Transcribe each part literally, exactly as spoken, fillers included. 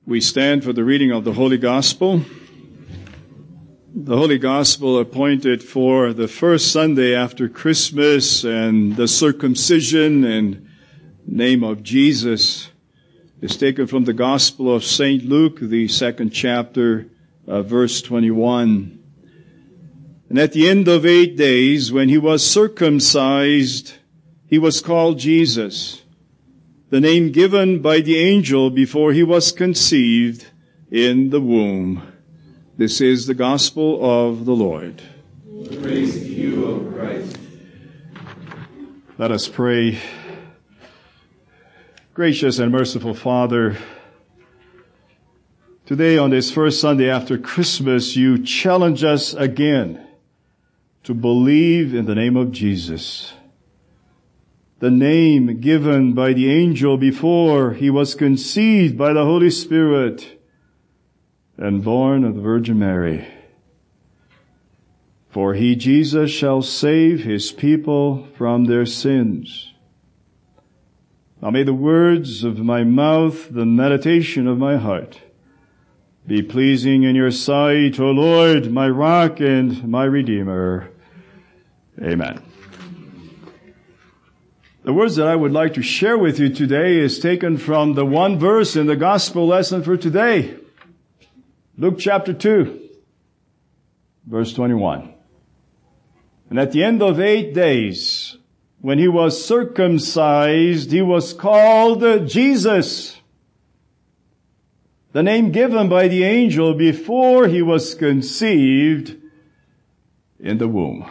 We stand for the reading of the Holy Gospel. The Holy Gospel appointed for the first Sunday after Christmas and the circumcision and name of Jesus is taken from the Gospel of Saint Luke, the second chapter, uh, verse twenty-one. And at the end of eight days, when he was circumcised, he was called Jesus, the name given by the angel before he was conceived in the womb. This is the gospel of the Lord. Praise to you, O Christ. Let us pray. Gracious and merciful Father, today on this first Sunday after Christmas, you challenge us again to believe in the name of Jesus, the name given by the angel before he was conceived by the Holy Spirit and born of the Virgin Mary. For he, Jesus, shall save his people from their sins. Now may the words of my mouth, the meditation of my heart, be pleasing in your sight, O Lord, my rock and my redeemer. Amen. The words that I would like to share with you today is taken from the one verse in the gospel lesson for today. Luke chapter two, verse twenty-one. And at the end of eight days, when he was circumcised, he was called Jesus, the name given by the angel before he was conceived in the womb.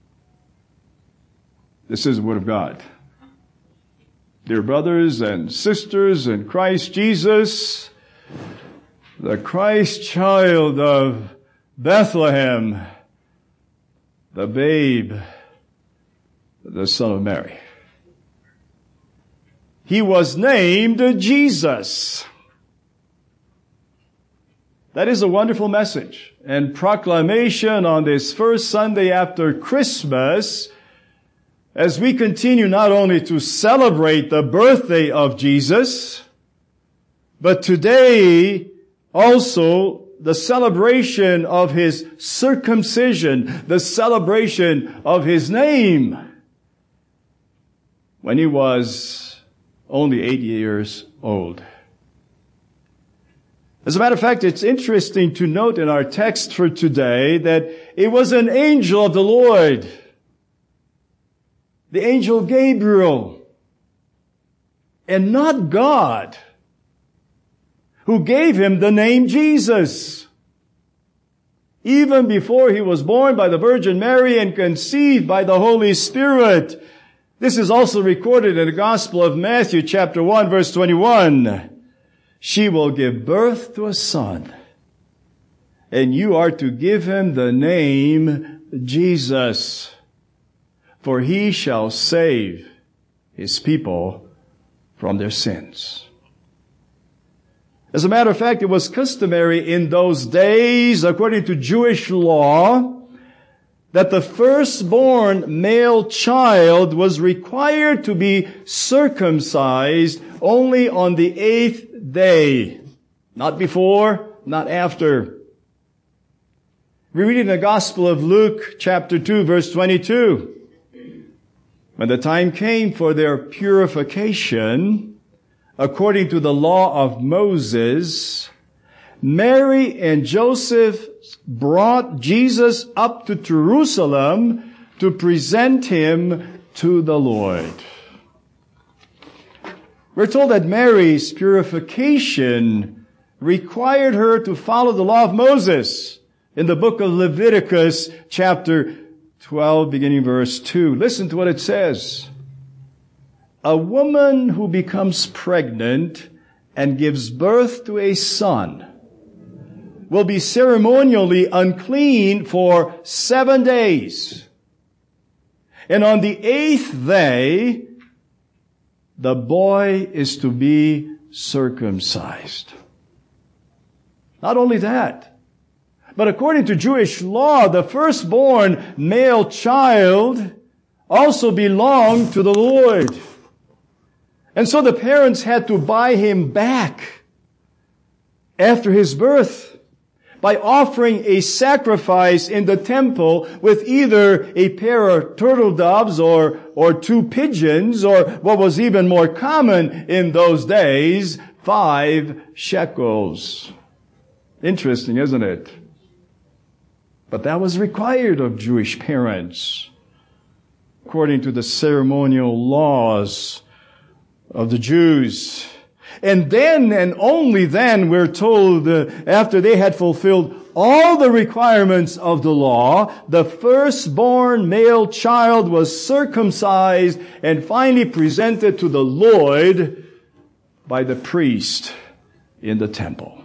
This is the word of God. Dear brothers and sisters in Christ Jesus, the Christ child of Bethlehem, the babe, the Son of Mary. He was named Jesus. That is a wonderful message and proclamation on this first Sunday after Christmas, as we continue not only to celebrate the birthday of Jesus, but today also the celebration of his circumcision, the celebration of his name, when he was only eight years old. As a matter of fact, it's interesting to note in our text for today that it was an angel of the Lord, the angel Gabriel, and not God, who gave him the name Jesus. Even before he was born by the Virgin Mary and conceived by the Holy Spirit. This is also recorded in the Gospel of Matthew chapter one verse twenty-one. She will give birth to a son, and you are to give him the name Jesus, for he shall save his people from their sins. As a matter of fact, it was customary in those days, according to Jewish law, that the firstborn male child was required to be circumcised only on the eighth day. Not before, not after. We read in the Gospel of Luke, chapter two, verse twenty-two. When the time came for their purification, according to the law of Moses, Mary and Joseph brought Jesus up to Jerusalem to present him to the Lord. We're told that Mary's purification required her to follow the law of Moses in the book of Leviticus, chapter twelve, beginning verse two. Listen to what it says. A woman who becomes pregnant and gives birth to a son will be ceremonially unclean for seven days. And on the eighth day, the boy is to be circumcised. Not only that, but according to Jewish law, the firstborn male child also belonged to the Lord. And so the parents had to buy him back after his birth by offering a sacrifice in the temple with either a pair of turtle doves or, or two pigeons, or what was even more common in those days, five shekels. Interesting, isn't it? But that was required of Jewish parents, according to the ceremonial laws of the Jews. And then, and only then, we're told, uh, after they had fulfilled all the requirements of the law, the firstborn male child was circumcised and finally presented to the Lord by the priest in the temple.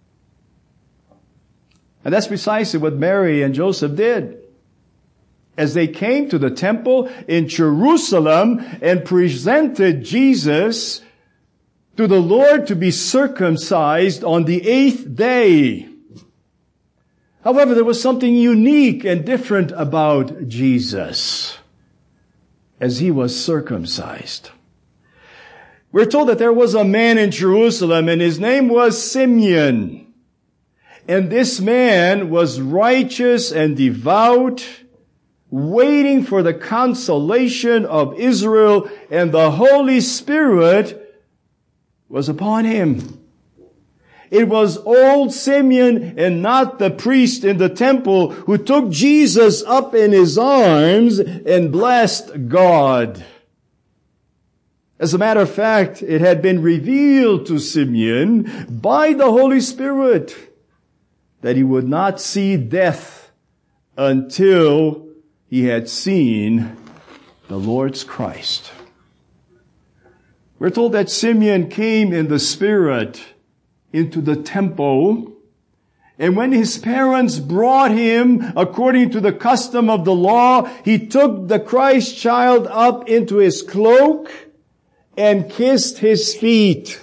And that's precisely what Mary and Joseph did. As they came to the temple in Jerusalem and presented Jesus to the Lord to be circumcised on the eighth day. However, there was something unique and different about Jesus as he was circumcised. We're told that there was a man in Jerusalem and his name was Simeon. And this man was righteous and devout, waiting for the consolation of Israel, and the Holy Spirit was upon him. It was old Simeon and not the priest in the temple who took Jesus up in his arms and blessed God. As a matter of fact, it had been revealed to Simeon by the Holy Spirit that he would not see death until he had seen the Lord's Christ. We're told that Simeon came in the Spirit into the temple, and when his parents brought him according to the custom of the law, he took the Christ child up into his cloak and kissed his feet.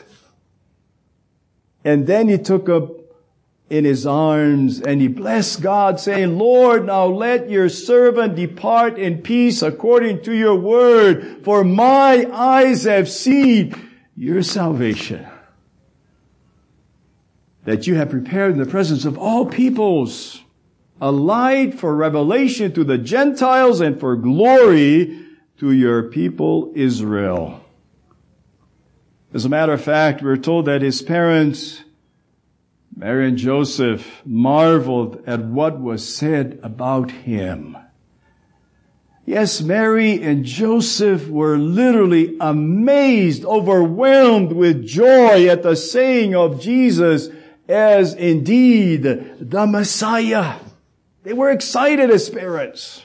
And then he took up in his arms and he blessed God, saying, Lord, now let your servant depart in peace according to your word, for my eyes have seen your salvation, that you have prepared in the presence of all peoples a light for revelation to the Gentiles and for glory to your people Israel. As a matter of fact, we're told that his parents, Mary and Joseph, marveled at what was said about him. Yes, Mary and Joseph were literally amazed, overwhelmed with joy at the saying of Jesus as indeed the Messiah. They were excited as parents.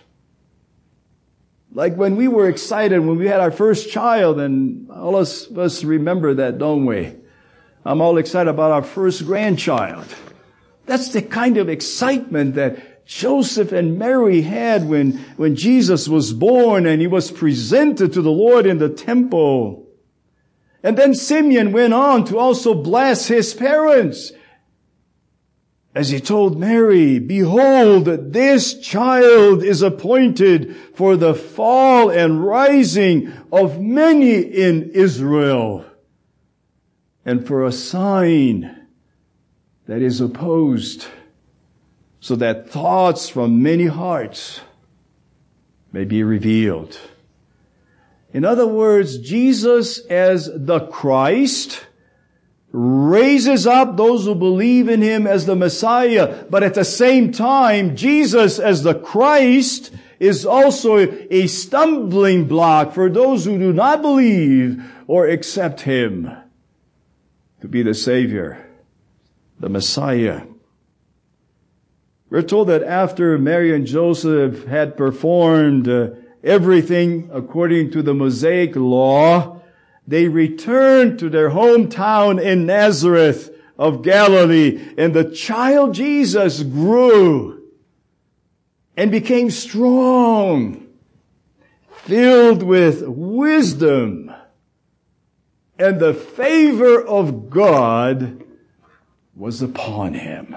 Like when we were excited when we had our first child, and all of us remember that, don't we? I'm all excited about our first grandchild. That's the kind of excitement that Joseph and Mary had when, when Jesus was born and he was presented to the Lord in the temple. And then Simeon went on to also bless his parents, as he told Mary, behold, this child is appointed for the fall and rising of many in Israel, and for a sign that is opposed, so that thoughts from many hearts may be revealed. In other words, Jesus as the Christ raises up those who believe in him as the Messiah, but at the same time, Jesus as the Christ is also a stumbling block for those who do not believe or accept him to be the Savior, the Messiah. We're told that after Mary and Joseph had performed uh, everything according to the Mosaic law, they returned to their hometown in Nazareth of Galilee, and the child Jesus grew and became strong, filled with wisdom, and the favor of God was upon him.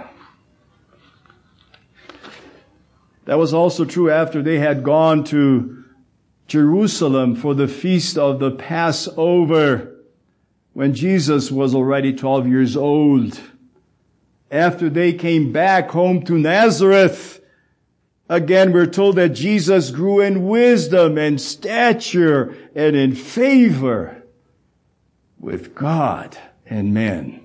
That was also true after they had gone to Jerusalem for the feast of the Passover, when Jesus was already twelve years old. after they came back home to Nazareth, again we're told that Jesus grew in wisdom and stature and in favor with God and men.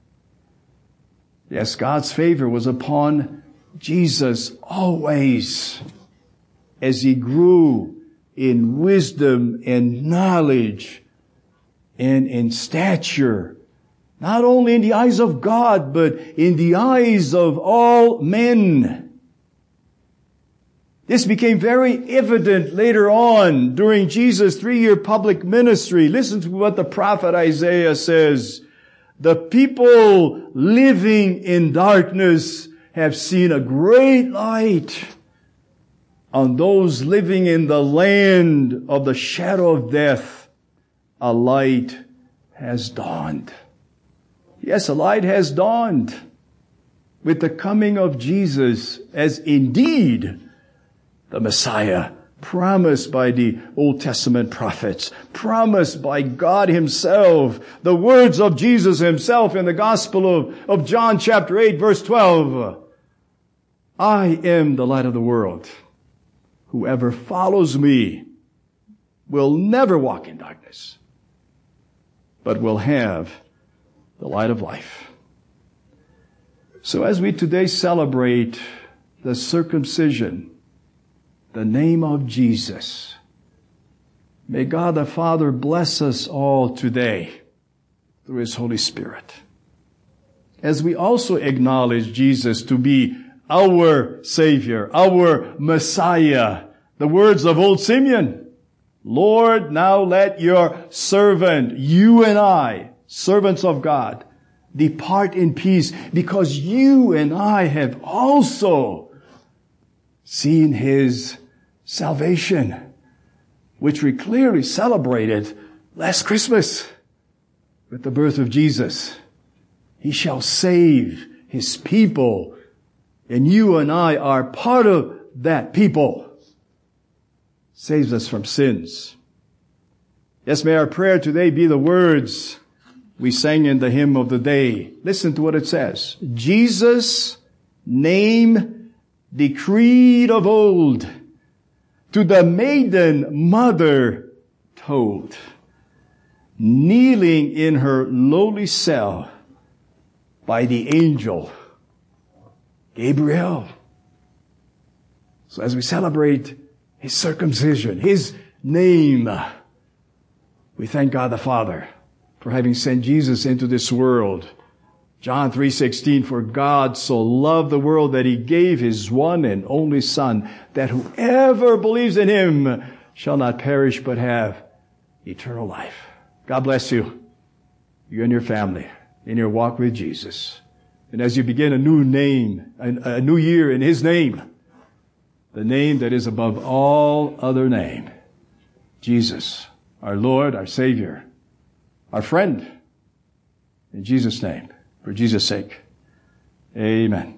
Yes, God's favor was upon Jesus always as he grew in wisdom and knowledge and in stature, not only in the eyes of God, but in the eyes of all men. This became very evident later on during Jesus' three-year public ministry. Listen to what the prophet Isaiah says. The people living in darkness have seen a great light. On those living in the land of the shadow of death, a light has dawned. Yes, a light has dawned with the coming of Jesus as indeed the Messiah, promised by the Old Testament prophets, promised by God himself. The words of Jesus himself in the Gospel of, of John chapter eight verse twelve. I am the light of the world. Whoever follows me will never walk in darkness, but will have the light of life. So as we today celebrate the circumcision, the name of Jesus, may God the Father bless us all today through his Holy Spirit. As we also acknowledge Jesus to be our Savior, our Messiah, the words of old Simeon, Lord, now let your servant, you and I, servants of God, depart in peace, because you and I have also seen his salvation, which we clearly celebrated last Christmas with the birth of Jesus. He shall save his people, and you and I are part of that people. Saves us from sins. Yes, may our prayer today be the words we sang in the hymn of the day. Listen to what it says. Jesus' name decreed of old, to the maiden mother told, kneeling in her lowly cell by the angel Gabriel. So as we celebrate his circumcision, his name, we thank God the Father for having sent Jesus into this world. John three sixteen, for God so loved the world that he gave his one and only Son, that whoever believes in him shall not perish but have eternal life. God bless you, you and your family, in your walk with Jesus. And as you begin a new name, a, a new year in his name, the name that is above all other name, Jesus, our Lord, our Savior, our friend, in Jesus' name, for Jesus' sake, amen.